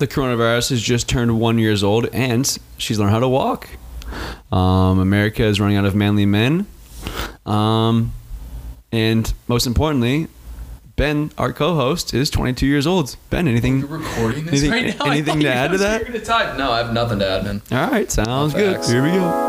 the coronavirus has just turned 1 year old, and she's learned how to walk. America is running out of manly men. And most importantly, Ben, our co-host, is 22 years old. Ben, anything? You're recording this right now? Anything to add to that? You're gonna type. No, I have nothing to add, man. All right, sounds good. Facts. Here we go.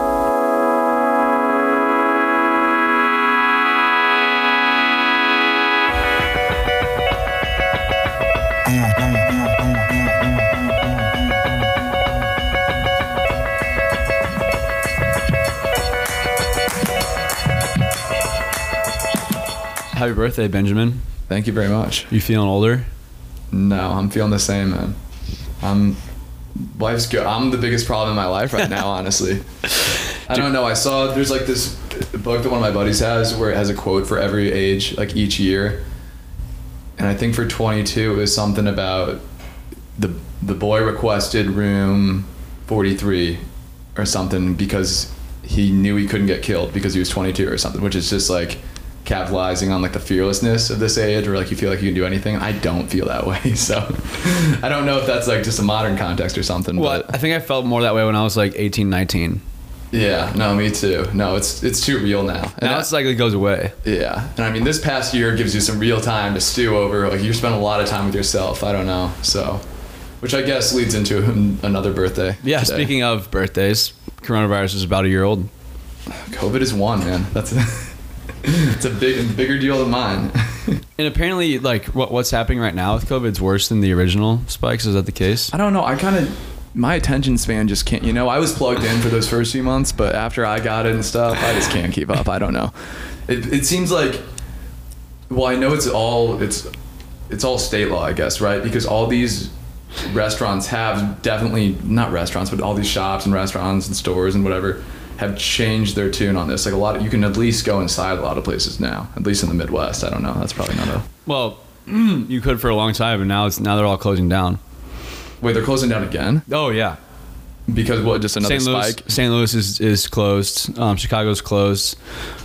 Happy birthday, Benjamin. Thank you very much. You feeling older? No, I'm feeling the same, man. Life's good. I'm the biggest problem in my life right now, honestly. I don't know. I saw there's like this book that one of my buddies has where it has a quote for every age, like each year. And I think for 22 it was something about the boy requested room 43 or something because he knew he couldn't get killed because he was 22 or something, which is just like capitalizing on like the fearlessness of this age, where like you feel like you can do anything. I don't feel that way, so I don't know if that's like just a modern context or something. Well, but I think I felt more that way when I was like 18, 19. yeah, no, me too. No, it's too real now. And Now it's like it goes away. yeah, and I mean this past year gives you some real time to stew over. Like you spend a lot of time with yourself. I don't know, so which I guess leads into another birthday. Yeah, today. speaking of birthdays, coronavirus is about a year old. COVID is one, man. That's it's a bigger deal than mine. And apparently, like, what's happening right now with COVID is worse than the original spikes. Is that the case? I don't know. My attention span just can't, I was plugged in for those first few months, but after I got it and stuff, I just can't keep up. I don't know. It seems like, well, I know it's all state law, I guess, right? Because all these restaurants have definitely, not restaurants, but all these shops and restaurants and stores and whatever have changed their tune on this. Like you can at least go inside a lot of places now, at least in the Midwest. I don't know. That's probably not a... Well, you could for a long time, and now they're all closing down. Wait, they're closing down again? Oh yeah, Because what? Just another spike? St. Louis is closed. Chicago's closed.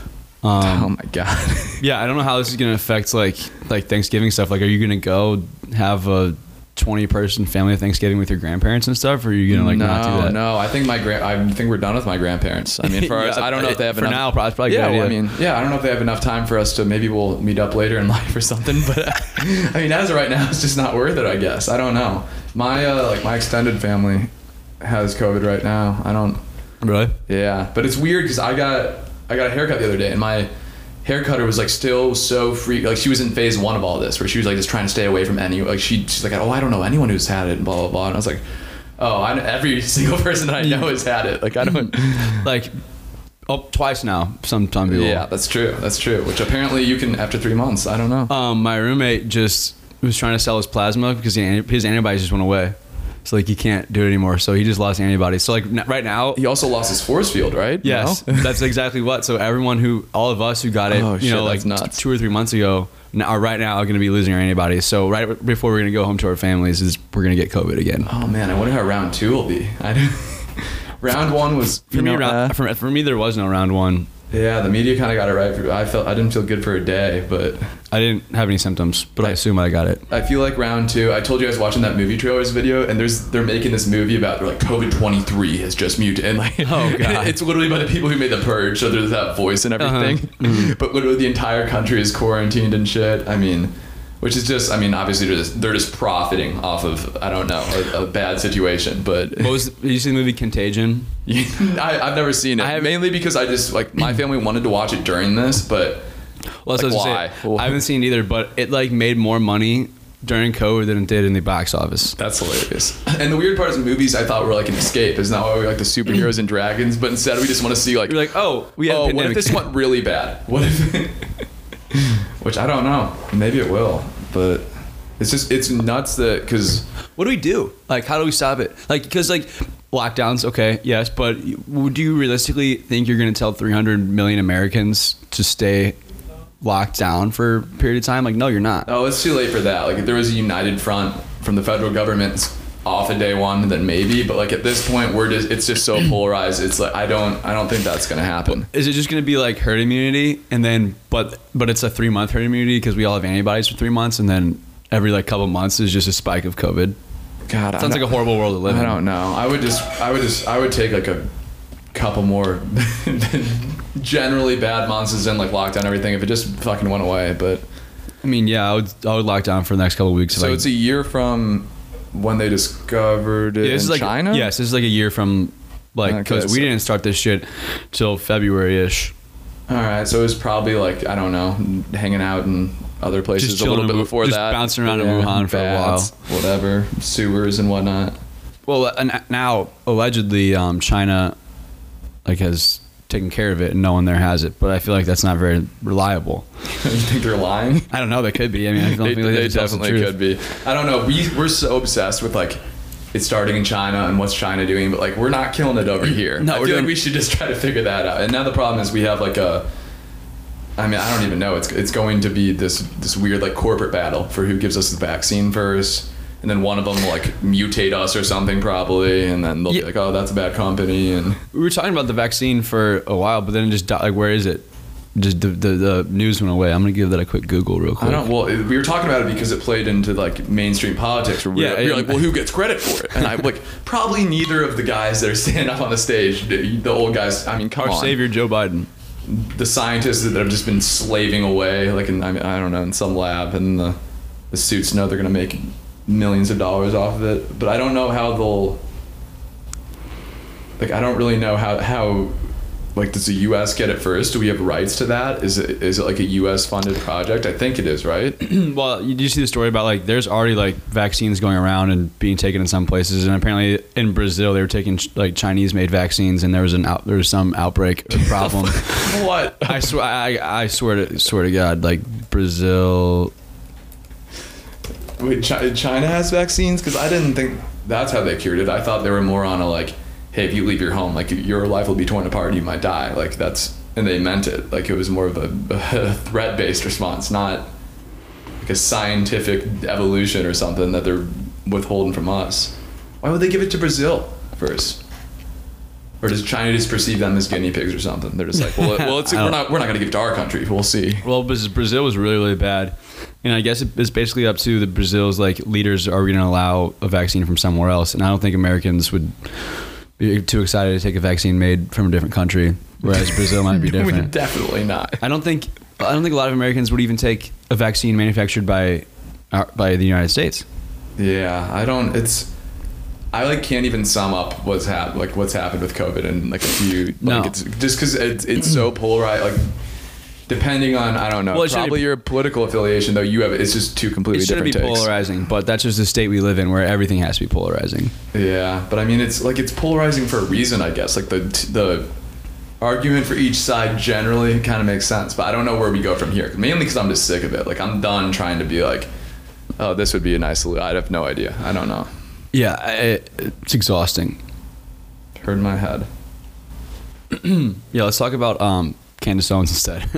Oh my god. Yeah, I don't know how this is gonna affect like Thanksgiving stuff. Like, are you gonna go have a 20-person family Thanksgiving with your grandparents and stuff, or are you gonna not do that? No, I think I think we're done with my grandparents. I mean, Yeah, I don't know if they have for enough. now. Probably a good Yeah, well, idea. I don't know if they have enough time for us to. Maybe we'll meet up later in life or something. But I mean, as of right now, it's just not worth it. I guess I don't know. My extended family has COVID right now. I don't. Really? Yeah, but it's weird because I got a haircut the other day, and my haircutter was like still so freak. Like she was in phase one of all this, where she was like just trying to stay away from any. Like she's like, oh, I don't know anyone who's had it, and blah blah blah. And I was like, oh, every single person that I know has had it. Like I don't like. Oh, twice now. Some people. Yeah, that's true. That's true. Which apparently you can after 3 months. I don't know. My roommate just was trying to sell his plasma because his antibodies just went away. So like he can't do it anymore. So he just lost antibodies. So like right now, He also lost his force field, right? yes, No? that's exactly what. So all of us who got it, Oh, shit, like that's nuts. 2 or 3 months ago, are right now going to be losing our antibodies. So right before we're going to go home to our families, we're going to get COVID again. Oh man, I wonder how round 2 will be. Round 1 was For me, there was no round 1. yeah, the media kind of got it right. I didn't feel good for a day, but I didn't have any symptoms, but I assume I got it. I feel like round 2. I told you I was watching that movie trailers video, and they're making this movie about like COVID-23 has just muted, and like Oh, God. it's literally by the people who made The Purge, so there's that voice and everything. But literally the entire country is quarantined and shit. I mean, which is just, I mean, obviously they're just profiting off of, I don't know, a bad situation. But Did you see the movie Contagion? I've never seen it, mainly because I just like my family wanted to watch it during this, but. Well, that's Like, what I was gonna why? say. I haven't seen it either, but it like made more money during COVID than it did in the box office. That's hilarious. And the weird part is movies I thought were like an escape. Is not why we like the superheroes and dragons, but instead we just want to see like, You're like, oh, we had a what pandemic. if this went really bad? What if? Which I don't know. Maybe it will, but it's nuts that because What do we do? Like, how do we stop it? Like, because like lockdowns, okay, yes, but would you realistically think you're going to tell 300 million Americans to stay locked down for a period of time? Like, no, you're not. oh, it's too late for that. Like if there was a united front from the federal government off of day one, then maybe. But like at this point, it's just so polarized. It's like I don't think that's gonna happen. Is it just going to be like herd immunity, and then but it's a 3-month herd immunity because we all have antibodies for 3 months, and then every like couple months is just a spike of COVID? God, Sounds like a horrible world to live in. I don't know. I would take like a couple more generally bad months as in like lockdown and everything if it just fucking went away. But I mean, yeah, I would lock down for the next couple of weeks. so it's a year from when they discovered it in China? Yes, this is like a year from like because Okay, we so- didn't start this shit till February-ish. All right, so it was probably like, I don't know, hanging out in other places Just a little chilling bit in Wu- before just that. bouncing around in Wuhan for a while. Whatever, sewers and whatnot. Well, and now allegedly China like has taken care of it and no one there has it, but I feel like that's not very reliable. You think they're lying? I don't know. They could be. I mean, I don't They, think they they tell us the definitely truth. could be. I don't know. We're so obsessed with like it's starting in China and what's China doing, but like we're not killing it over here. No, I we're feel like doing- we should just try to figure that out. And now the problem is we have like a. I mean, I don't even know. It's going to be this weird like corporate battle for who gives us the vaccine first, and then one of them will like mutate us or something probably, and then they'll Yeah. be like, oh, that's a bad company, and We were talking about the vaccine for a while, but then it just died. Like, where is it? Just the news went away. I'm gonna give that a quick Google real quick. I don't. Well, we were talking about it because it played into like mainstream politics. Where we Yeah, were like, well, who gets credit for it? And I'm like, probably neither of the guys that are standing up on the stage. The old guys. I mean, come Our on. savior Joe Biden. The scientists that have just been slaving away, like in, I mean, I don't know, in some lab, and the suits know they're gonna make millions of dollars off of it. But I don't know how they'll. Like, I don't really know how. Like, does the U.S. get it first? Do we have rights to that? Is it like a U.S. funded project? I think it is, right? Well, you do see the story about like there's already like vaccines going around and being taken in some places, and apparently in Brazil they were taking like Chinese made vaccines, and there was some outbreak or problem. What? I swear, I swear to God, like Brazil. Wait, China has vaccines? Because I didn't think that's how they cured it. I thought they were more on a like, hey, if you leave your home, like your life will be torn apart, you might die. Like that's, and they meant it. Like it was more of a threat-based response, not like a scientific evolution or something that they're withholding from us. Why would they give it to Brazil first? Or does China just perceive them as guinea pigs or something? They're just like, well, it's, we're not going to give it to our country. We'll see. Well, Brazil was really, really bad. And I guess it's basically up to the Brazil's like leaders, are we going to allow a vaccine from somewhere else? And I don't think Americans would be too excited to take a vaccine made from a different country, whereas Brazil might be different. Definitely not. I don't think a lot of Americans would even take a vaccine manufactured by the United States. Yeah, I don't. I like can't even sum up what's happened with COVID and like a few. Like No. it's just because it's so polarized. Like depending on, I don't know, Well, it shouldn't probably be- your political affiliation though. You have it's just two completely It shouldn't be different takes. polarizing, but that's just the state we live in, where everything has to be polarizing. Yeah, but I mean it's polarizing for a reason, I guess. Like the argument for each side generally kind of makes sense, but I don't know where we go from here. Mainly because I'm just sick of it. Like I'm done trying to be like, oh, this would be a nice solution. I have no idea. I don't know. Yeah, it's exhausting. Hurt my head. Yeah, let's talk about Candace Owens instead.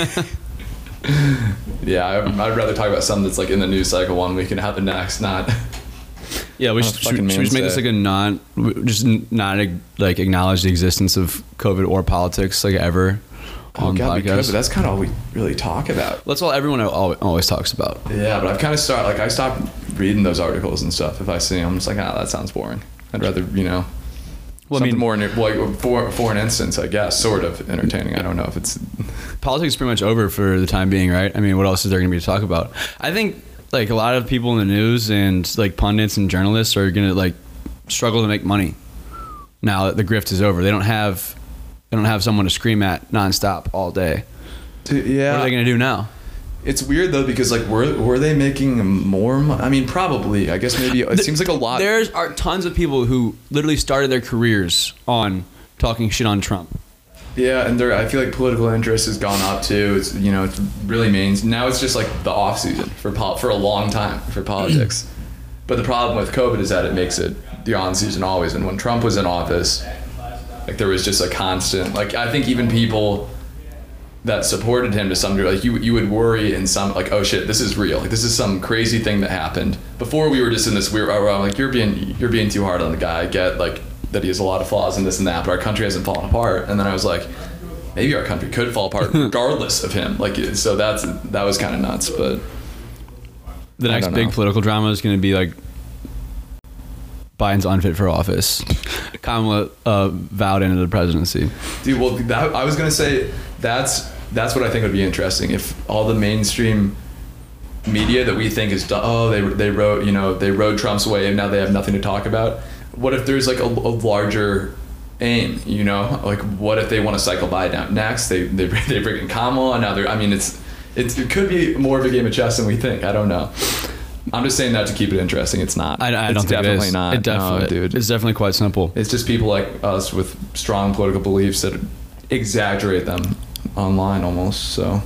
Yeah, I'd rather talk about something that's like in the news cycle one week and happen next, not. Yeah, we Oh, should fucking we just make this say. like not like acknowledge the existence of COVID or politics like ever on the God, we could, podcast. but that's kind of all we really talk about. That's all everyone always talks about. Yeah, but I've kind of I stopped reading those articles and stuff. If I see them, I'm just like, that sounds boring. I'd rather, Well, I something mean, more like for an instance, I guess, sort of entertaining. I don't know if it's. politics is pretty much over for the time being, right? I mean, what else is there going to be to talk about? I think like a lot of people in the news and like pundits and journalists are going to like struggle to make money now that the grift is over. They don't have someone to scream at nonstop all day. Yeah. What are they going to do now? It's weird though because like were they making more money? I mean, probably. I guess maybe it seems like a lot. There are tons of people who literally started their careers on talking shit on Trump. Yeah, and I feel like political interest has gone up too. It's it's really now it's just like the off season for a long time for politics. But the problem with COVID is that it makes it the on season always. And when Trump was in office, like there was just a constant like I think even people that supported him to some degree, like you would worry in some like, oh shit, this is real. Like this is some crazy thing that happened. Before we were just in this weird, like you're being too hard on the guy. I get like that he has a lot of flaws in this and that, but our country hasn't fallen apart. And then I was like, maybe our country could fall apart regardless of him. Like so that was kind of nuts. But The I next don't big know. political drama is going to be like Biden's unfit for office. Kamala vowed into the presidency. Dude, well, I was gonna say that's what I think would be interesting if all the mainstream media that we think is they rode Trump's wave, now they have nothing to talk about. What if there's like a larger aim, you know? Like, what if they want to cycle Biden out next? They bring in Kamala, and now it could be more of a game of chess than we think. I don't know. I'm just saying that to keep it interesting. It's not. I don't think it is. Not. It definitely, no, dude. It's definitely quite simple. It's just people like us with strong political beliefs that exaggerate them online almost. So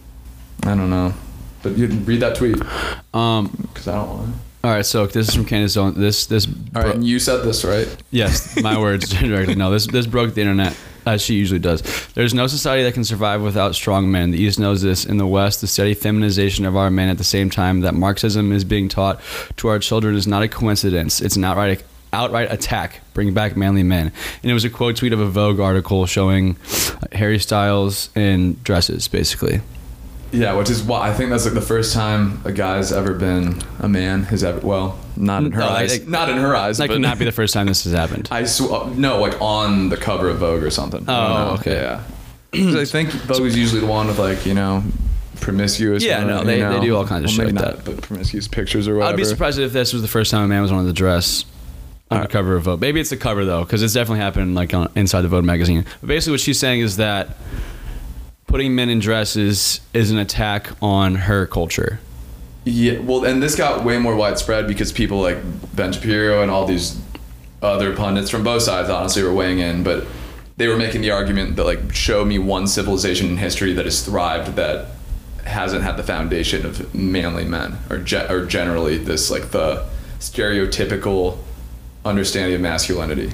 I don't know. But you read that tweet. Because I don't want to. All right, so this is from Candace Owens. All right, and you said this, right? Yes, my words directly. No, this broke the internet, as she usually does. There's no society that can survive without strong men. The East knows this. In the West, the steady feminization of our men at the same time that Marxism is being taught to our children is not a coincidence. It's an outright attack. Bring back manly men. And it was a quote tweet of a Vogue article showing Harry Styles in dresses, basically. Yeah, which is why I think that's like the first time a guy's ever been a man has ever. Well, not in her eyes. Not in her eyes. That could not be the first time this has happened. No, like on the cover of Vogue or something. Oh, okay. Yeah. 'Cause I think Vogue is usually the one with like, you know, promiscuous. Yeah, no, they do all kinds of shit like that. But promiscuous pictures or whatever. I'd be surprised if this was the first time a man was on the dress on the cover of Vogue. Maybe it's the cover though, because it's definitely happened like inside the Vogue magazine. But basically, what she's saying is that putting men in dresses is an attack on her culture. Yeah, well, and this got way more widespread because people like Ben Shapiro and all these other pundits from both sides, honestly, were weighing in. But they were making the argument that, like, show me one civilization in history that has thrived that hasn't had the foundation of manly men, or generally this, like, the stereotypical understanding of masculinity.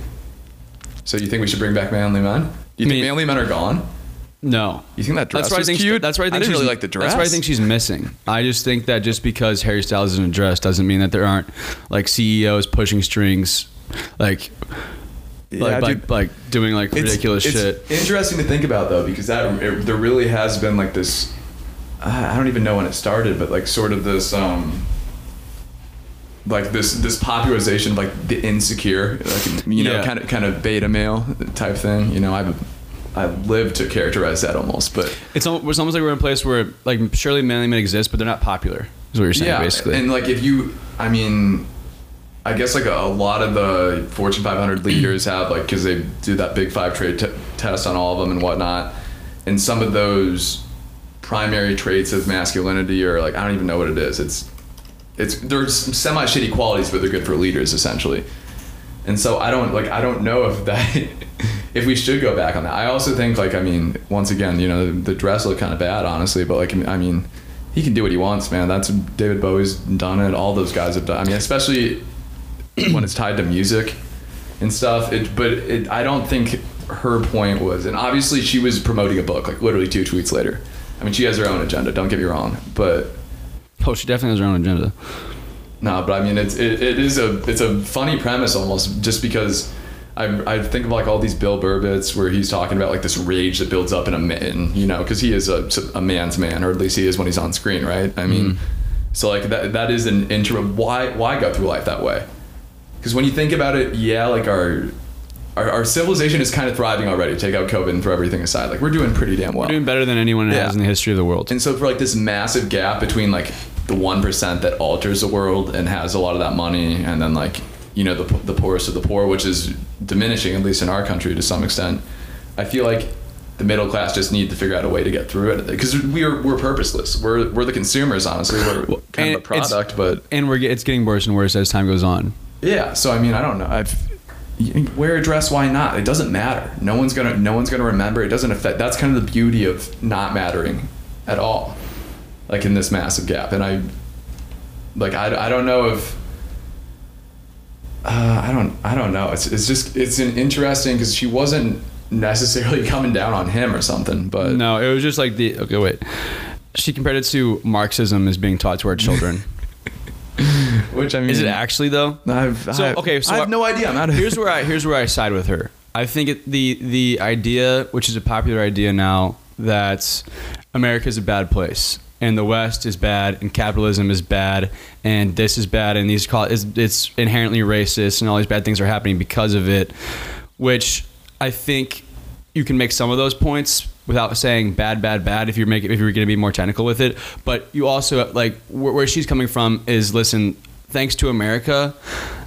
So you think we should bring back manly men? Do you think manly men are gone? No. You think that dress was cute? That's why I think didn't really like the dress. That's why I think she's missing. I just think that just because Harry Styles is in a dress doesn't mean that there aren't like CEOs pushing strings, like doing like ridiculous shit. It's interesting to think about though, because there really has been like this. I don't even know when it started, but like sort of this like this popularization of like the insecure, like, you know, kind of beta male type thing. You know, I live to characterize that almost, but it's almost like we're in a place where like surely manly men exist, but they're not popular. Is what you're saying, basically. And like I guess like a lot of the Fortune 500 leaders have, like, because they do that Big Five trade test on all of them and whatnot, and some of those primary traits of masculinity are like, I don't even know what it is. There's some semi shitty qualities, but they're good for leaders essentially. And so I don't know if that if we should go back on that. I also think, like, I mean, once again, you know, the dress looked kind of bad, honestly, but like, I mean, he can do what he wants, man. That's David Bowie's done it. All those guys have done. I mean, especially when it's tied to music and stuff. I don't think her point was, and obviously she was promoting a book, like literally 2 tweets later. I mean, she has her own agenda. Don't get me wrong, but she definitely has her own agenda. No, but I mean, it's a funny premise almost, just because I think of like all these Bill Burr bits where he's talking about like this rage that builds up in a man, you know, because he is a man's man, or at least he is when he's on screen, right? I mean, so like that is an interim. Why go through life that way? Because when you think about it, yeah, like our civilization is kind of thriving already. Take out COVID and throw everything aside, like we're doing pretty damn well. We're doing better than anyone has in the history of the world. And so for like this massive gap between like the 1% that alters the world and has a lot of that money, and then like, you know, the poorest of the poor, which is diminishing, at least in our country to some extent. I feel like the middle class just need to figure out a way to get through it, because we're purposeless. We're the consumers, honestly. We're kind of a product, it's getting worse and worse as time goes on. Yeah. So I mean, I don't know. Wear a dress. Why not? It doesn't matter. No one's gonna remember. It doesn't affect. That's kind of the beauty of not mattering at all. Like in this massive gap, and I don't know if I don't know. It's an interesting, because she wasn't necessarily coming down on him or something, but no, it was just like she compared it to Marxism as being taught to our children. Which, I mean, is it actually though? I have no idea. I'm out of here's where I side with her. I think the idea, which is a popular idea now, that America is a bad place and the West is bad, and capitalism is bad, and this is bad, and it's inherently racist, and all these bad things are happening because of it, which I think you can make some of those points without saying bad if you're going to be more technical with it. But you also, like, where she's coming from is, listen, thanks to America,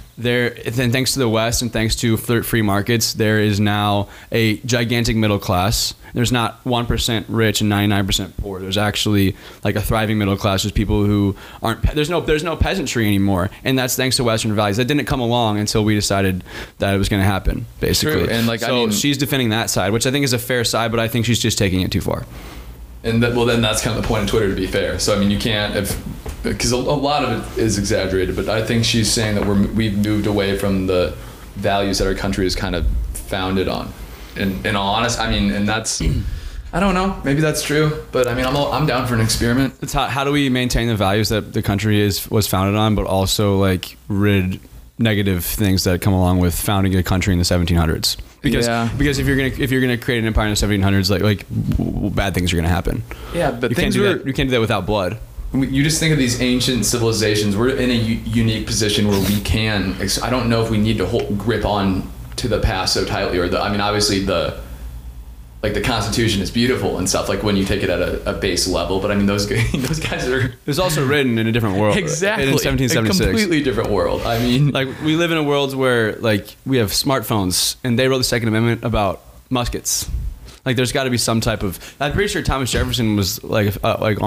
thanks to the West and thanks to free markets, there is now a gigantic middle class. There's not 1% rich and 99% poor. There's actually like a thriving middle class. There's people who aren't. There's no peasantry anymore, and that's thanks to Western values. That didn't come along until we decided that it was going to happen. Basically, true. And so she's defending that side, which I think is a fair side, but I think she's just taking it too far. And then that's kind of the point of Twitter, to be fair. So I mean, you can't, because a lot of it is exaggerated, but I think she's saying that we've moved away from the values that our country is kind of founded on. In all honesty, I mean, and that's, I don't know, maybe that's true, but I mean, I'm down for an experiment. It's how do we maintain the values that the country was founded on, but also like rid negative things that come along with founding a country in the 1700s? Because if you're gonna create an empire in the 1700s, like bad things are gonna happen. Yeah, but you can't do that without blood. You just think of these ancient civilizations. We're in a unique position where we can. I don't know if we need to grip on to the past so tightly, I mean, obviously the Constitution is beautiful and stuff, like when you take it at a base level, but I mean those guys are. It was also written in a different world. Exactly. In 1776. A completely different world. I mean, like we live in a world where like we have smartphones, and they wrote the Second Amendment about muskets. Like there's got to be some type of. I'm pretty sure Thomas Jefferson was wanted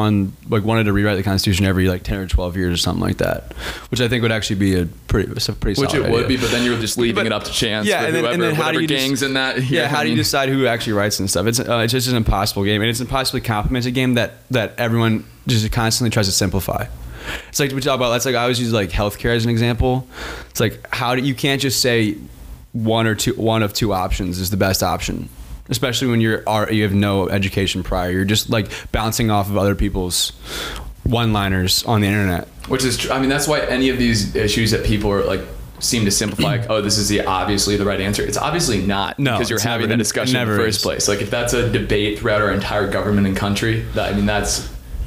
to rewrite the Constitution every like 10 or 12 years or something like that, which I think would actually be a pretty solid which it idea. would be, but then you're just leaving it up to chance. Yeah, for and then how do you gangs in that? Yeah, how do you decide who actually writes and stuff? It's just an impossible game, and it's an impossibly complicated game that everyone just constantly tries to simplify. It's like we talk about. That's like I always use like healthcare as an example. It's like you can't just say one of two options is the best option. Especially when you have no education prior, you're just like bouncing off of other people's one-liners on the internet. Which is, I mean, that's why any of these issues that people are like seem to simplify. Like, oh, this is obviously the right answer. It's obviously not. No, because you're having that discussion in the first place. Like, if that's a debate throughout our entire government and country, that's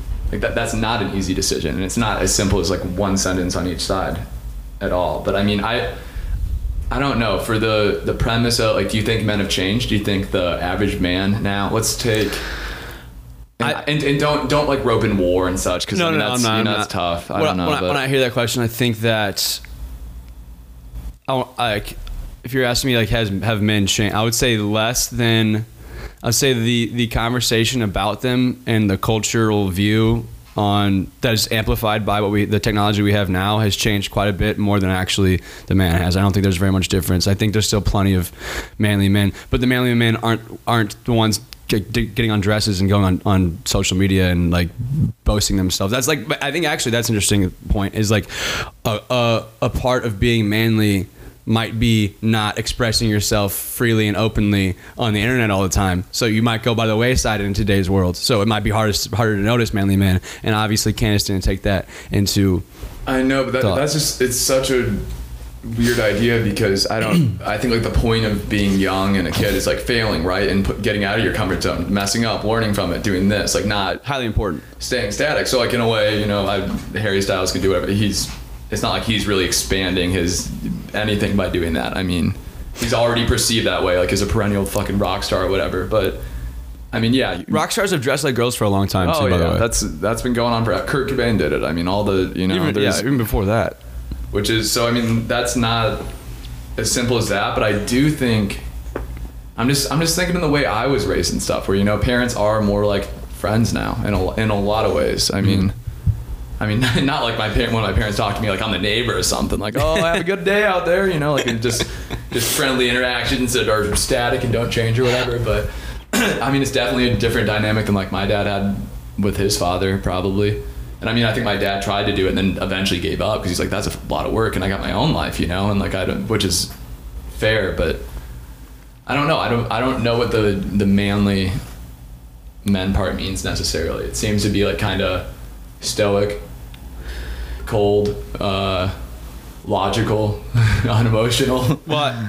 not an easy decision, and it's not as simple as like one sentence on each side at all. But I mean, I don't know, for the premise of like, do you think men have changed? Do you think the average man now, let's take, and don't like rope in war and such, because that's tough. I don't know. When I hear that question, I think that if you're asking me like have men changed, I would say less than. I'd say the conversation about them and the cultural view on that is amplified by the technology we have now has changed quite a bit more than actually the man has. I don't think there's very much difference. I think there's still plenty of manly men, but the manly men aren't the ones getting on dresses and going on social media and like boasting themselves. That's like, I think actually that's an interesting point, is like a part of being manly might be not expressing yourself freely and openly on the internet all the time. So you might go by the wayside in today's world. So it might be harder to notice manly men. And obviously Candace didn't take that into. I know, but that's just, it's such a weird idea, because I think like the point of being young and a kid is like failing, right? And getting out of your comfort zone, messing up, learning from it, doing this, like not highly important, staying static. So like in a way, Harry Styles can do whatever. It's not like he's really expanding his anything by doing that. I mean, he's already perceived that way, like as a perennial fucking rock star or whatever. But I mean, yeah, rock stars have dressed like girls for a long time too. By the way, that's been going on forever. Kurt Cobain did it. I mean, all the even before that. Which is, so I mean, that's not as simple as that. But I do think I'm just thinking in the way I was raised and stuff, where parents are more like friends now in a lot of ways. I mean, not like when my parents talk to me like I'm the neighbor or something, like, oh, have a good day out there, like just friendly interactions that are static and don't change or whatever. But I mean, it's definitely a different dynamic than like my dad had with his father, probably. And I mean, I think my dad tried to do it and then eventually gave up, because he's like, that's a lot of work, and I got my own life, and like which is fair, but I don't know. I don't know what the manly men part means necessarily. It seems to be like kind of stoic, cold, logical, unemotional. Well,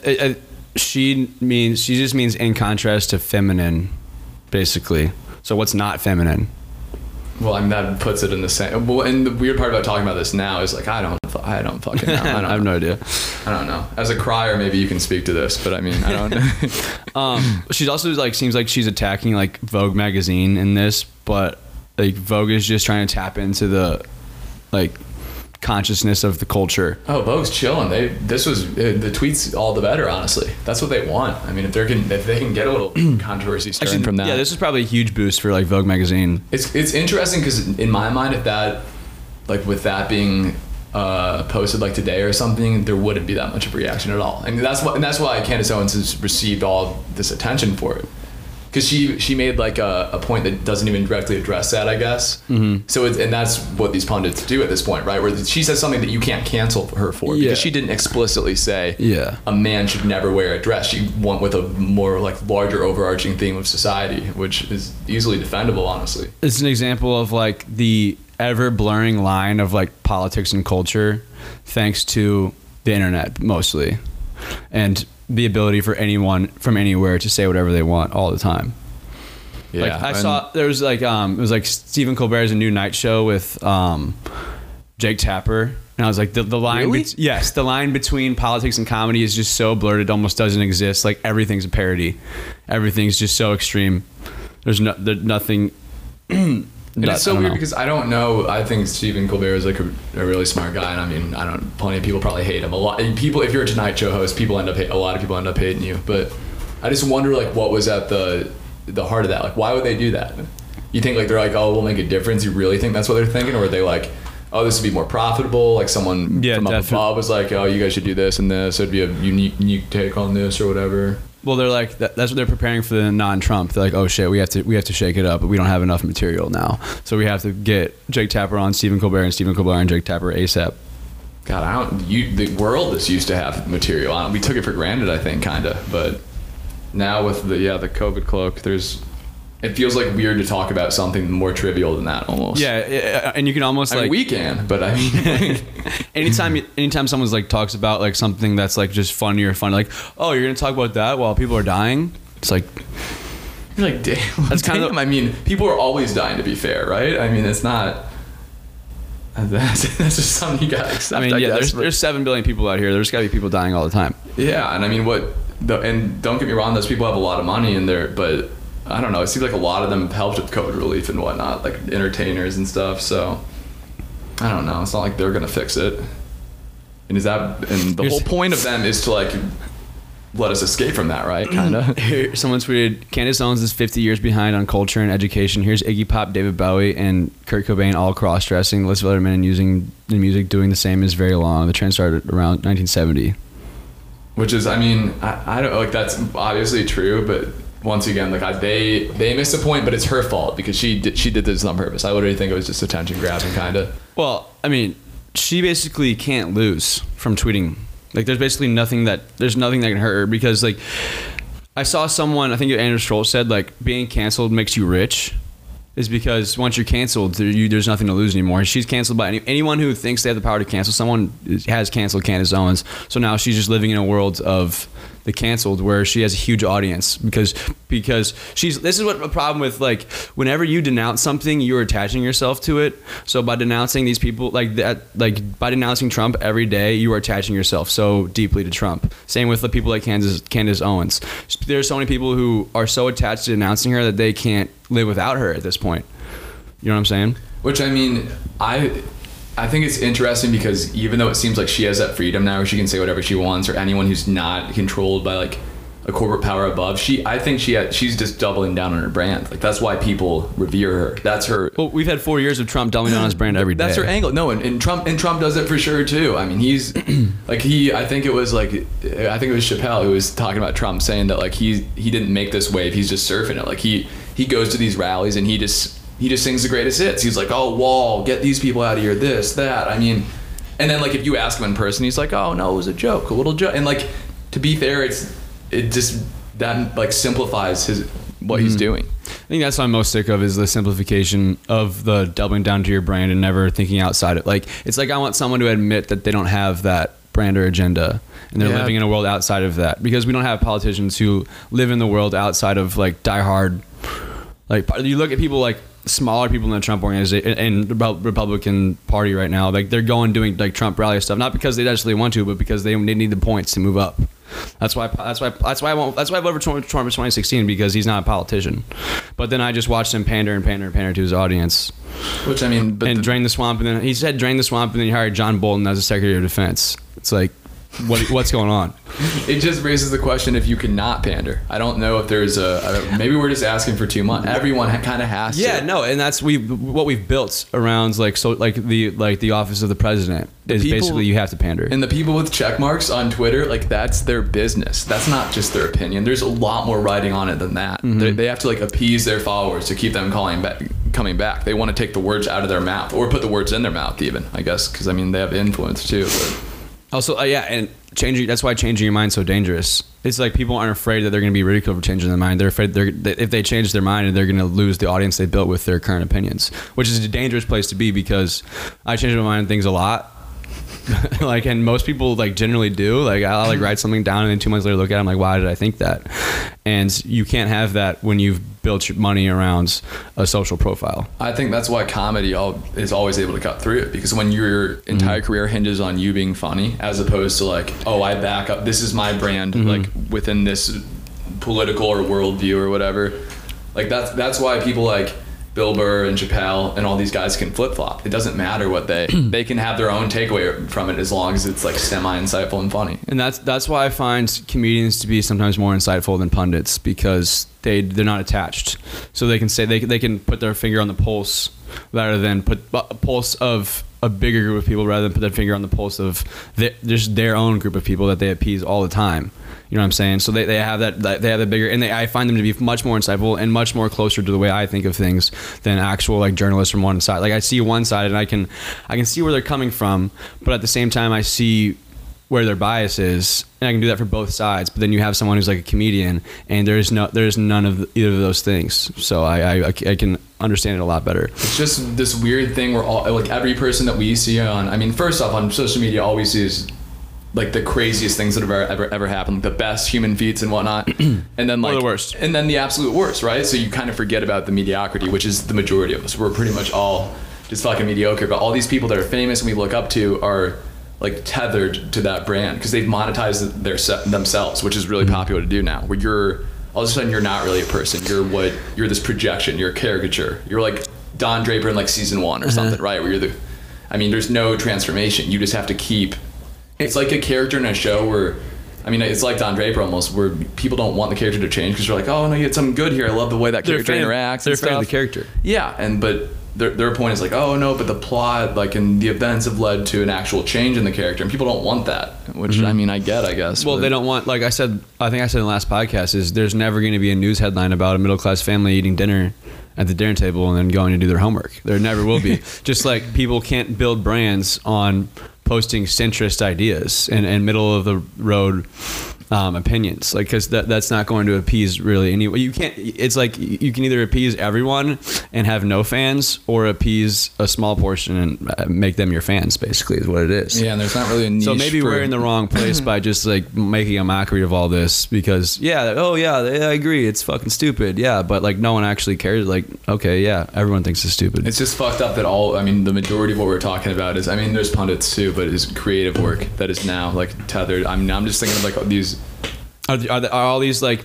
she just means in contrast to feminine, basically. So what's not feminine? Well, I mean, that puts it in the same. Well, and the weird part about talking about this now is like I don't fucking know. I have no idea. I don't know. As a crier, maybe you can speak to this, but I mean, I don't know. She's also like seems like she's attacking like Vogue magazine in this, but like Vogue is just trying to tap into the like consciousness of the culture. Oh, Vogue's chilling. The tweets all the better, honestly. That's what they want. I mean, if they can get a little controversy starting from that. Yeah, this is probably a huge boost for like Vogue magazine. It's interesting because in my mind, if that, like with that being posted like today or something, there wouldn't be that much of a reaction at all. And that's why Candace Owens has received all this attention for it. Because she made like a point that doesn't even directly address that, I guess. Mm-hmm. So and that's what these pundits do at this point, right? Where she says something that you can't cancel her for because she didn't explicitly say a man should never wear a dress. She went with a more like larger overarching theme of society, which is easily defendable, honestly. It's an example of like the ever blurring line of like politics and culture, thanks to the internet mostly, and the ability for anyone from anywhere to say whatever they want all the time. Yeah, like I saw there was like it was like Stephen Colbert's a new night show with Jake Tapper, and I was like the line really? Yes, the line between politics and comedy is just so blurred it almost doesn't exist. Like everything's a parody, everything's just so extreme. There's nothing. And it's so weird because I don't know. I think Stephen Colbert is like a really smart guy, and I mean, plenty of people probably hate him. A lot of people, if you're a Tonight Show host, a lot of people end up hating you. But I just wonder, like, what was at the heart of that? Like, why would they do that? You think like they're like, oh, we'll make a difference? You really think that's what they're thinking, or are they like, oh, this would be more profitable? Like someone from up above was like, oh, you guys should do this and this. It'd be a unique take on this or whatever. Well, they're like that's what they're preparing for the non-Trump. They're like, oh shit, we have to shake it up, but we don't have enough material now, so we have to get Jake Tapper on Stephen Colbert and Stephen Colbert and Jake Tapper ASAP. God, the world is used to have material on it. We took it for granted, I think, kind of, but now with the COVID cloak, it feels like weird to talk about something more trivial than that almost. Yeah, and you can almost we can, but I mean, anytime someone's like talks about like something that's like just funny, like, oh, you're gonna talk about that while people are dying. It's like you're like, damn. That's kind of. I mean, people are always dying. To be fair, right? I mean, it's not. That's just something you gotta accept. I mean, there's 7 billion people out here. There's gotta be people dying all the time. Yeah, and I mean, and don't get me wrong, those people have a lot of money in there, but. I don't know. It seems like a lot of them helped with COVID relief and whatnot, like entertainers and stuff. So I don't know. It's not like they're gonna fix it. And the whole point of them is to like let us escape from that, right? Kind of. Someone tweeted, Candace Owens is 50 years behind on culture and education. Here's Iggy Pop, David Bowie, and Kurt Cobain all cross-dressing. The list of other men using the music doing the same is very long. The trend started around 1970. Which is, I mean, I don't like that's obviously true, but. Once again, like they missed a point, but it's her fault because she did this on purpose. I literally think it was just attention grabbing, kind of. Well, I mean, she basically can't lose from tweeting. Like, there's basically nothing that can hurt her because, like, I saw someone, I think Andrew Stroll said, like, being canceled makes you rich. Is because once you're canceled, there's nothing to lose anymore. She's canceled by anyone who thinks they have the power to cancel someone has canceled Candace Owens. So now she's just living in a world of the canceled where she has a huge audience because this is what a problem with, like, whenever you denounce something, you're attaching yourself to it. So by denouncing these people like that, like by denouncing Trump every day, you are attaching yourself so deeply to Trump. Same with the people like Candace Owens. There's so many people who are so attached to denouncing her that they can't live without her at this point. You know what I'm saying? Which, I mean, I think it's interesting because even though it seems like she has that freedom now where she can say whatever she wants, or anyone who's not controlled by like a corporate power above, I think she's just doubling down on her brand. Like that's why people revere her. That's her. Well, we've had 4 years of Trump doubling down on his brand every day. That's her angle. No, and Trump does it for sure too. I mean, he's like I think it was Chappelle who was talking about Trump saying that like he didn't make this wave. He's just surfing it. Like he goes to these rallies and he just sings the greatest hits. He's like, oh, Wall, get these people out of here, this, that. I mean, and then like if you ask him in person, he's like, oh no, it was a joke, a little joke. And like, to be fair, it just that like simplifies what he's doing. I think that's what I'm most sick of is the simplification of the doubling down to your brand and never thinking outside it. Like it's like I want someone to admit that they don't have that brand or agenda and they're living in a world outside of that, because we don't have politicians who live in the world outside of like diehard. Like you look at people like smaller people in the Trump organization and the Republican Party right now, like they're doing like Trump rally stuff, not because they actually want to, but because they need the points to move up. That's why I voted for Trump in 2016, because he's not a politician. But then I just watched him pander to his audience. Which I mean, but drain the swamp, and then he said drain the swamp, and then he hired John Bolton as the Secretary of Defense. It's like, what's going on? It just raises the question if you cannot pander. I don't know if there's maybe we're just asking for too much. Everyone kind of has to. Yeah, no, and that's what we've built around the office of the president is basically you have to pander. And the people with check marks on Twitter, like that's their business. That's not just their opinion. There's a lot more writing on it than that. Mm-hmm. They have to like appease their followers to keep them coming back. They want to take the words out of their mouth or put the words in their mouth even, I guess, because I mean they have influence too. But. Also, and that's why changing your mind's so dangerous. It's like people aren't afraid that they're going to be ridiculed for changing their mind. They're afraid that if they change their mind, they're going to lose the audience they built with their current opinions, which is a dangerous place to be, because I change my mind on things a lot. Like, and most people like generally do. Like, I'll like write something down and then 2 months later look at it, I'm like, why did I think that? And you can't have that when you've built your money around a social profile. I think that's why comedy is always able to cut through it, because when your entire career hinges on you being funny, as opposed to like, oh, I back up, this is my brand, like within this political or worldview or whatever. Like that's why people like Bill Burr and Chappelle and all these guys can flip-flop. It doesn't matter what they can have their own takeaway from it, as long as it's like semi-insightful and funny. And that's why I find comedians to be sometimes more insightful than pundits, because they're not attached. So they can say they can put their finger on the pulse rather than put a pulse of a bigger group of people, rather than put their finger on the pulse of just their own group of people that they appease all the time. You know what I'm saying? So they have that bigger, and I find them to be much more insightful and much more closer to the way I think of things than actual like journalists from one side. Like, I see one side and I can see where they're coming from, but at the same time I see where their bias is, and I can do that for both sides. But then you have someone who's like a comedian, and there's none of either of those things. So I can understand it a lot better. It's just this weird thing where like every person that we see on, I mean, first off, on social media, all we see is like the craziest things that have ever happened, like the best human feats and whatnot, and then like or the worst, and then the absolute worst, right? So you kind of forget about the mediocrity, which is the majority of us. We're pretty much all just fucking mediocre. But all these people that are famous and we look up to are like tethered to that brand, because they've monetized themselves, which is really popular to do now. Where you're all of a sudden you're not really a person. You're this projection. You're a caricature. You're like Don Draper in like season 1 or something, right? Where there's no transformation. You just have to keep. It's like a character in a show where, I mean, it's like Don Draper almost, where people don't want the character to change because they're like, oh no, you had something good here. I love the way that character interacts. They're a fan of the character. Yeah, but their point is like, oh no, but the plot, like, and the events have led to an actual change in the character, and people don't want that. Which I mean, I guess. Well, they don't want, like I think I said in the last podcast, is there's never going to be a news headline about a middle class family eating dinner at the dinner table and then going to do their homework. There never will be. Just like people can't build brands on posting centrist ideas and middle of the road opinions, like, because that's not going to appease really anyone. You can't. It's like you can either appease everyone and have no fans, or appease a small portion and make them your fans. Basically, is what it is. Yeah, and there's not really a niche. So maybe we're in the wrong place by just like making a mockery of all this, because I agree, it's fucking stupid. Yeah, but like no one actually cares. Like, okay, yeah, everyone thinks it's stupid. It's just fucked up that the majority of what we're talking about is, I mean, there's pundits too, but it's creative work that is now like tethered. I'm just thinking of like these. Are all these like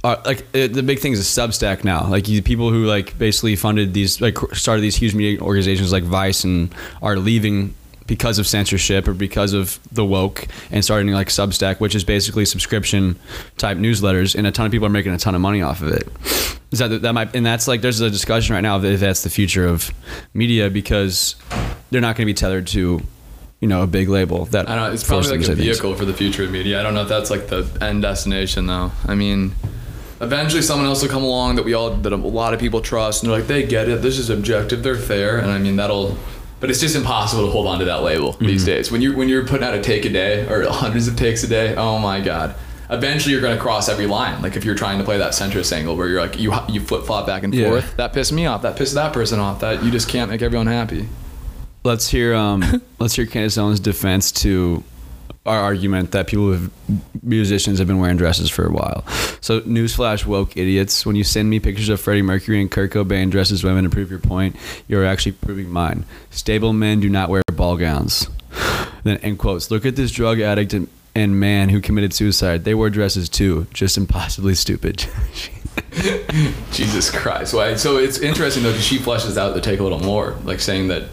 the big thing is Substack now? Like, people who like basically funded these, like started these huge media organizations like Vice, and are leaving because of censorship or because of the woke, and starting like Substack, which is basically subscription type newsletters, and a ton of people are making a ton of money off of it. Is that might, and that's like, there's a discussion right now if that's the future of media, because they're not going to be tethered to, you know, a big label. That I don't know, it's probably like a vehicle for the future of media. I don't know if that's like the end destination though. I mean, eventually someone else will come along that a lot of people trust, and they're like, they get it, this is objective, they're fair, and I mean but it's just impossible to hold on to that label these days. When you're putting out a take a day or hundreds of takes a day, oh my god. Eventually you're going to cross every line. Like if you're trying to play that centrist angle where you're like, you flip-flop back and forth, that pissed me off, that pissed that person off, that you just can't make everyone happy. Let's hear Candace Owens' defense to our argument that musicians have been wearing dresses for a while. So newsflash, woke idiots, when you send me pictures of Freddie Mercury and Kurt Cobain dressed as women to prove your point, you're actually proving mine. Stable men do not wear ball gowns. Then in quotes, look at this drug addict and man who committed suicide. They wore dresses too, just impossibly stupid. Jesus Christ. Well, so it's interesting though, because she fleshes out the take a little more, like saying that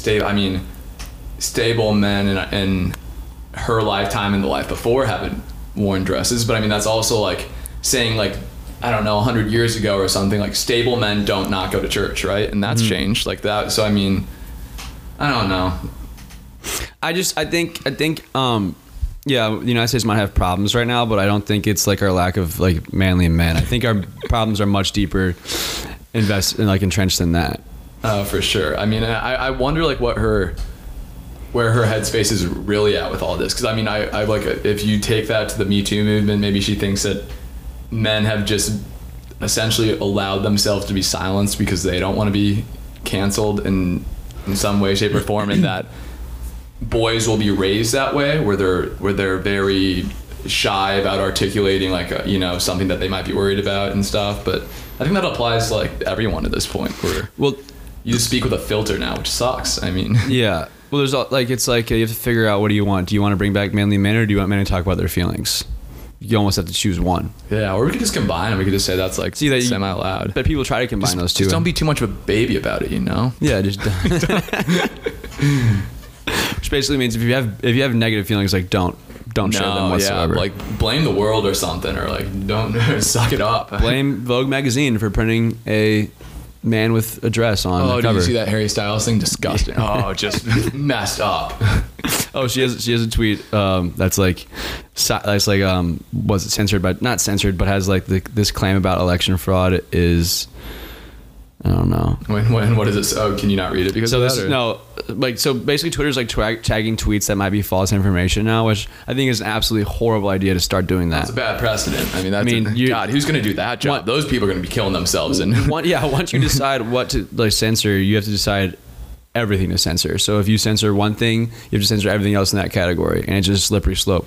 stable men in her lifetime and the life before haven't worn dresses, but I mean that's also like saying like, I don't know, 100 years ago or something, like stable men don't not go to church, right? And that's changed like that. So I mean, I don't know. I think yeah, the United States might have problems right now, but I don't think it's like our lack of like manly men. I think our problems are much deeper, entrenched than that. For sure. I mean, I wonder like where her headspace is really at with all this. Because I mean, I like, if you take that to the Me Too movement, maybe she thinks that men have just essentially allowed themselves to be silenced because they don't want to be canceled in some way, shape, or form, and that boys will be raised that way, where they're very shy about articulating like something that they might be worried about and stuff. But I think that applies to like everyone at this point, where you just speak with a filter now, which sucks. I mean, yeah. Well, there's like, it's like you have to figure out, what do you want? Do you want to bring back manly men, or do you want men to talk about their feelings? You almost have to choose one. Yeah, or we could just combine them. We could just say that's like semi-allowed. But people try to combine those two. Just don't be too much of a baby about it, Yeah, just which basically means if you have negative feelings, like don't share them whatsoever. Yeah, like blame the world or something, or like don't suck it up. Blame Vogue magazine for printing a man with a dress on the cover. Did you see that Harry Styles thing? Disgusting. Oh, just messed up. Oh, she has a tweet that's like was it censored, but not censored, but has like this claim about election fraud is, I don't know. What is it? Oh, can you not read it because of that? So basically Twitter's like tagging tweets that might be false information now, which I think is an absolutely horrible idea to start doing that. That's a bad precedent. God, who's going to do that job? Those people are going to be killing themselves. And once you decide what to like censor, you have to decide everything to censor. So if you censor one thing, you have to censor everything else in that category, and it's just a slippery slope.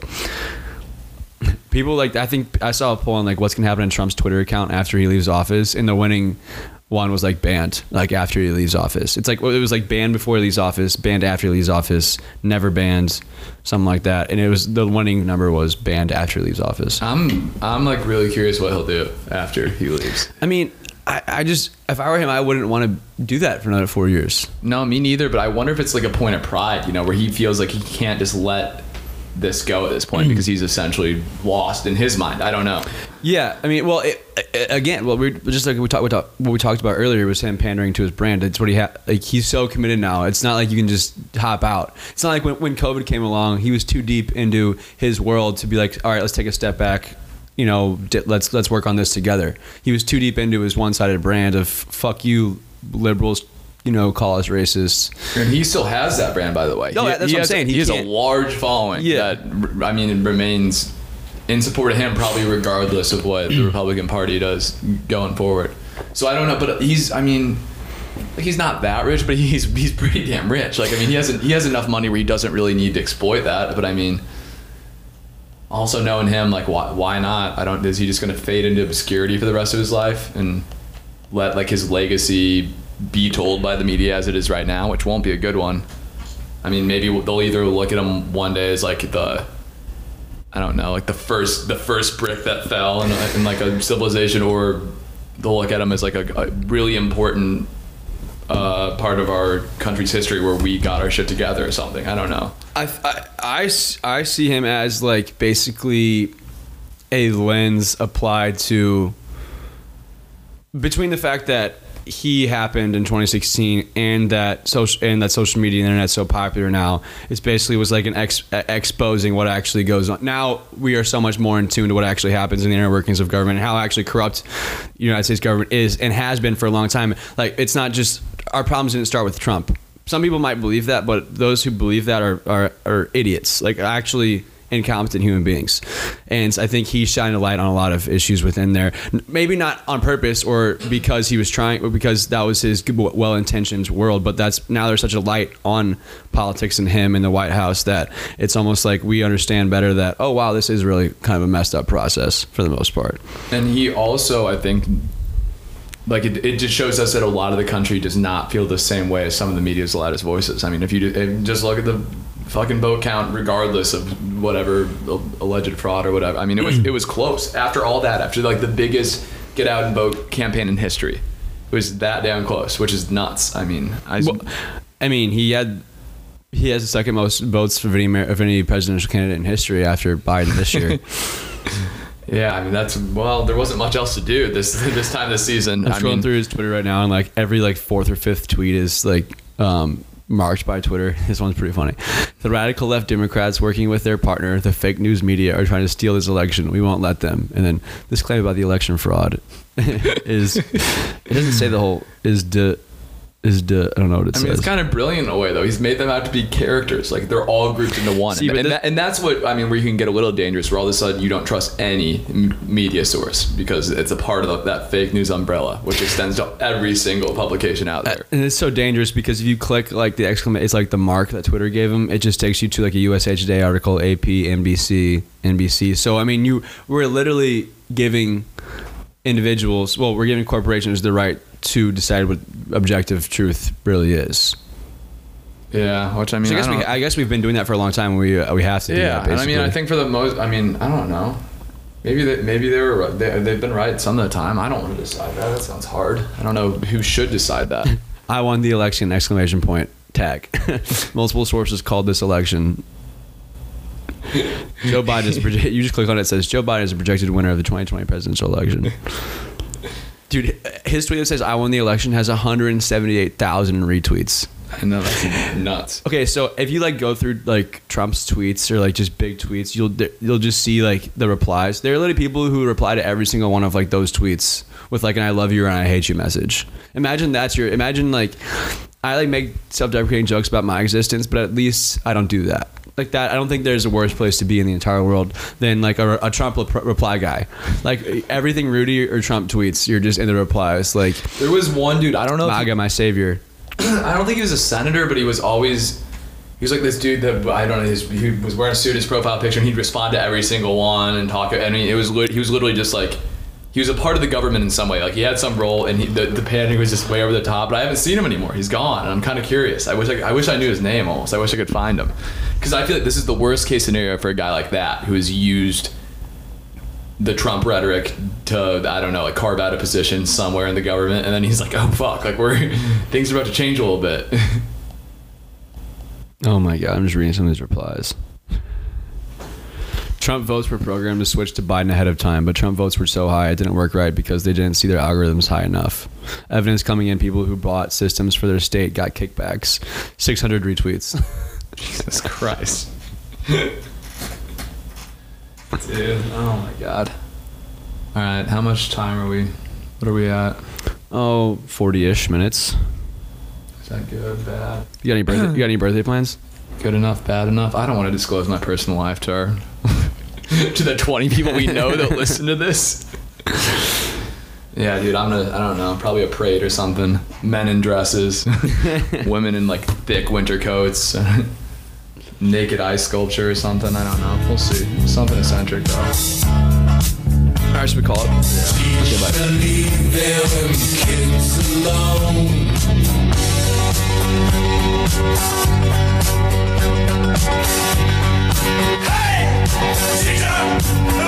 People I think I saw a poll on like what's going to happen in Trump's Twitter account after he leaves office, and the winning one was like banned, like after he leaves office. It's like, it was like banned before he leaves office, banned after he leaves office, never banned, something like that. And it was, the winning number was banned after he leaves office. I'm like really curious what he'll do after he leaves. I mean, I just, if I were him, I wouldn't want to do that for another 4 years. No, me neither. But I wonder if it's like a point of pride, where he feels like he can't just let this go at this point because he's essentially lost in his mind. I don't know. Yeah, I mean, well, we just like what we talked about earlier was him pandering to his brand. It's what he's so committed now. It's not like you can just hop out. It's not like when COVID came along, he was too deep into his world to be like, all right, let's take a step back. Let's work on this together. He was too deep into his one-sided brand of fuck you liberals, call us racists. And he still has that brand, by the way. No, that's what I'm saying. He has a large following that, remains in support of him, probably regardless of what the Republican Party does going forward. So I don't know, but he's not that rich, but he's pretty damn rich. He has enough money where he doesn't really need to exploit that. But I mean, also knowing him, like why not? Is he just going to fade into obscurity for the rest of his life and let like his legacy be told by the media as it is right now, which won't be a good one? I mean, maybe they'll either look at him one day as like the first brick that fell in like a civilization, or they'll look at him as like a really important part of our country's history where we got our shit together or something. I don't know. I see him as like basically a lens applied to between the fact that he happened in 2016 and that social media and internet so popular now. It's basically was like an exposing what actually goes on. Now we are so much more in tune to what actually happens in the inner workings of government and how actually corrupt the United States government is and has been for a long time. Like, it's not just our problems didn't start with Trump. Some people might believe that, but those who believe that are idiots. Like, actually, incompetent human beings. And I think he shined a light on a lot of issues within there. Maybe not on purpose or because he was trying, or because that was his well-intentioned world, but now there's such a light on politics and him in the White House that it's almost like we understand better that, oh wow, this is really kind of a messed up process for the most part. And he also, I think, like it just shows us that a lot of the country does not feel the same way as some of the media's loudest voices. I mean, if you just look at the fucking vote count, regardless of whatever alleged fraud or whatever. I mean, it was close. After all that, after like the biggest get out and vote campaign in history, it was that damn close, which is nuts. I mean, he has the second most votes of any presidential candidate in history after Biden this year. Yeah, I mean there wasn't much else to do this time this season. I'm scrolling through his Twitter right now, and like every fourth or fifth tweet is like marked by Twitter. This one's pretty funny. The radical left Democrats working with their partner, the fake news media, are trying to steal this election. We won't let them. And then this claim about the election fraud is, it doesn't say the whole, I don't know what it says. I mean, it's kind of brilliant in a way, though. He's made them out to be characters. Like, they're all grouped into one. See, and that's what, I mean, where you can get a little dangerous, where all of a sudden you don't trust any media source because it's a part of that fake news umbrella, which extends to every single publication out there. And it's so dangerous because if you click like the exclamation, it's like the mark that Twitter gave him. It just takes you to like a USA Today article, AP, NBC. So, I mean, we're literally giving individuals, well, we're giving corporations the right to decide what objective truth really is. Yeah, which I mean, so I guess we've been doing that for a long time. We have to. Do that, and I mean, I think for the most, I mean, I don't know. Maybe they were right. They've been right some of the time. I don't want to decide that. That sounds hard. I don't know who should decide that. I won the election! ! Tag. Multiple sources called this election. Joe Biden is projected. You just click on it. It says Joe Biden is a projected winner of the 2020 presidential election. Dude, his tweet that says I won the election has 178,000 retweets. I know, that's nuts. Okay, so if you like go through like Trump's tweets or like just big tweets, you'll just see like the replies. There are literally people who reply to every single one of like those tweets with like an I love you or an I hate you message. Imagine like I like make self-deprecating jokes about my existence, but at least I don't do that. Like that, I don't think there's a worse place to be in the entire world than like a Trump reply guy. Like everything Rudy or Trump tweets, you're just in the replies. Like there was one dude, I don't know. MAGA, my savior. I don't think he was a senator, but he was like this dude that I don't know. He was wearing a suit, his profile picture, and he'd respond to every single one and talk. I mean, he was literally just like. He was a part of the government in some way. Like he had some role, and the panic was just way over the top. But I haven't seen him anymore. He's gone, and I'm kind of curious. I wish I knew his name almost. I wish I could find him, because I feel like this is the worst case scenario for a guy like that who has used the Trump rhetoric to, I don't know, like carve out a position somewhere in the government, and then he's like, oh fuck, like things are about to change a little bit. Oh my god, I'm just reading some of these replies. Trump votes were programmed to switch to Biden ahead of time, but Trump votes were so high it didn't work right because they didn't see their algorithms high enough. Evidence coming in, people who bought systems for their state got kickbacks. 600 retweets. Jesus Christ. Dude, oh my god. All right, how much time are we? What are we at? Oh, 40-ish minutes. Is that good, bad? You got any birthday plans? Good enough, bad enough? I don't want to disclose my personal life to our to the 20 people we know that listen to this. Yeah, dude, I don't know, probably a parade or something. Men in dresses, women in like thick winter coats, naked ice sculpture or something. I don't know. We'll see. Something eccentric though. All right, should we call it? Yeah. Okay, bye. Leave them kids alone. Hey, teacher!